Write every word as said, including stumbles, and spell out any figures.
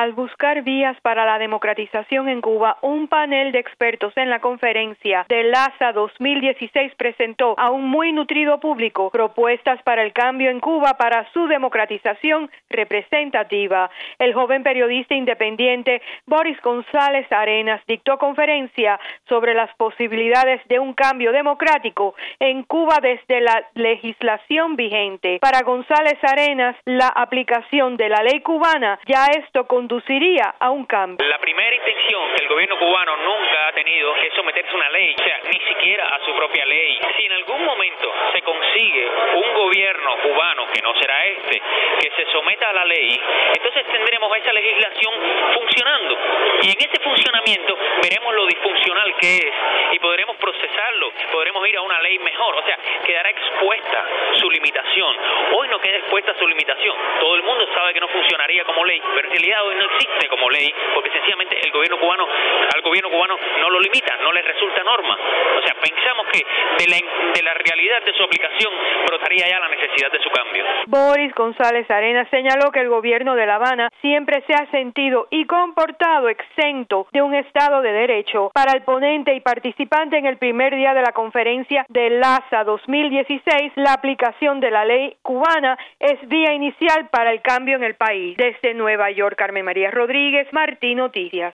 Al buscar vías para la democratización en Cuba, un panel de expertos en la conferencia de LASA dos mil dieciséis presentó a un muy nutrido público propuestas para el cambio en Cuba para su democratización representativa. El joven periodista independiente Boris González Arenas dictó conferencia sobre las posibilidades de un cambio democrático en Cuba desde la legislación vigente. Para González Arenas, la aplicación de la ley cubana, ya esto conduciría a un cambio. La primera intención que el gobierno cubano nunca ha tenido es someterse a una ley, o sea, ni siquiera a su propia ley. Si en algún momento se consigue un gobierno cubano, que no será este, que se someta a la ley, entonces tendremos esa legislación funcionando. Y en ese funcionamiento veremos lo disfuncional que es y podremos procesarlo, podremos ir a una ley mejor, o sea, quedará expuesta su limitación. Hoy no queda expuesta su limitación. Todo el mundo sabe que no funcionaría como ley, pero en realidad hoy no existe como ley porque sencillamente el gobierno cubano, al gobierno cubano no lo limita, no le resulta norma. O sea, pensamos que de la, de la realidad de su aplicación brotaría ya la necesidad de su cambio. Boris González Arenas señaló que el gobierno de La Habana siempre se ha sentido y comportado exento de un Estado de Derecho. Para el ponente y participante en el primer día de la conferencia de LASA dos mil dieciséis, la aplicación de la ley cubana es vía inicial para el cambio en el país. Desde Nueva York, Carmen María Rodríguez, Martín Noticias.